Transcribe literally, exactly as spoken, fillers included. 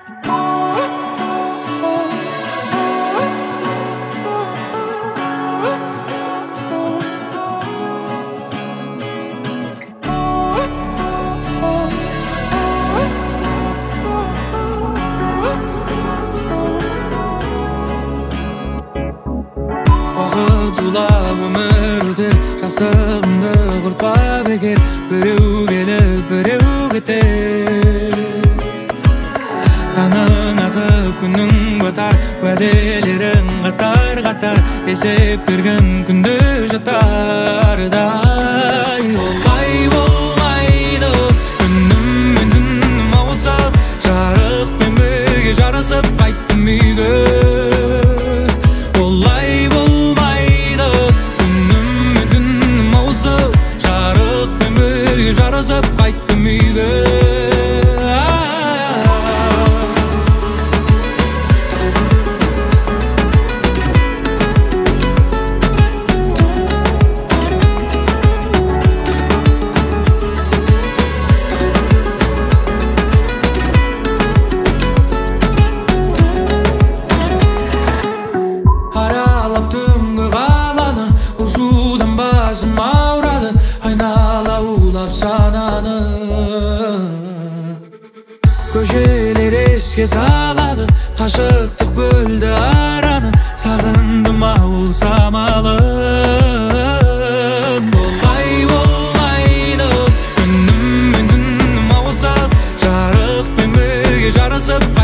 Zulab ömür öter, jastığımdı kurtpa beker. Birew gelip birew geter. Tanın atıp günün batar, vadelerin qatar qatar. Esep bergen күндө жатардай. Olay bolmaydı, günüm men түнüm ауысып. Жарыкпен birге жарысып qayttım үйгө. Жарысып qayttım үйгө. Aralap түнгі қаланы, ушудан басым ауырады. Айнала улап сананы, көшелер еске салады. Қашықтық бөлді араны, сағындым ауыл самалын. Болай болмайды, күнім мен түнім ауысып. Жарықпен бірге жарысып